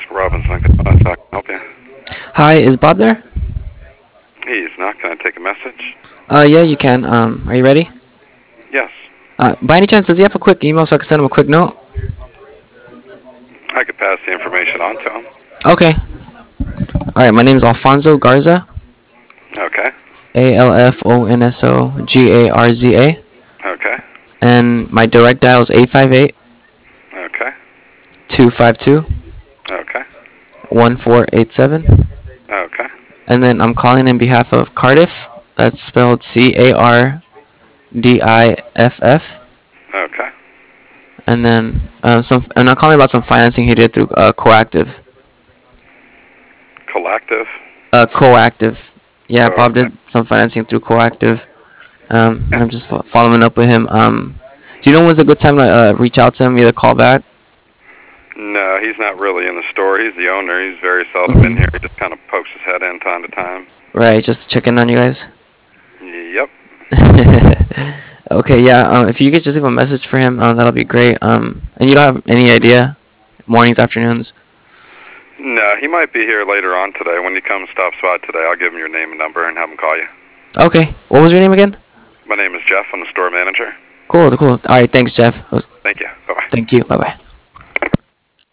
Jasper Robinson. Can I help you? Hi, is Bob there? He's not. Can I take a message? Yeah, you can. Are you ready? Yes. By any chance, does he have a quick email so I can send him a quick note? I could pass the information on to him. Okay. Alright, my name is Alfonso Garza. Okay. Alfonso Garza. Okay. And my direct dial is 858 Okay. 252 Okay. 1487. Okay. And then I'm calling in behalf of Cardiff. That's spelled Cardiff. Okay. And then and I'm calling about some financing he did through Coactive. Collective. Coactive. Yeah, Oh, Bob okay. did some financing through Coactive. I'm just following up with him. Do you know when's a good time to reach out to him? Either call back. No, he's not really in the store. He's the owner. He's very seldom in here. He just kind of pokes his head in time to time. Right, just checking on you guys. Yep. Okay, yeah. If you could just leave a message for him, that'll be great. And you don't have any idea, mornings, afternoons. No, he might be here later on today. When he comes, stops by today, I'll give him your name and number and have him call you. Okay. What was your name again? My name is Jeff. I'm the store manager. Cool, cool. All right, thanks, Jeff. Thank you. Bye-bye. Thank you. Bye bye.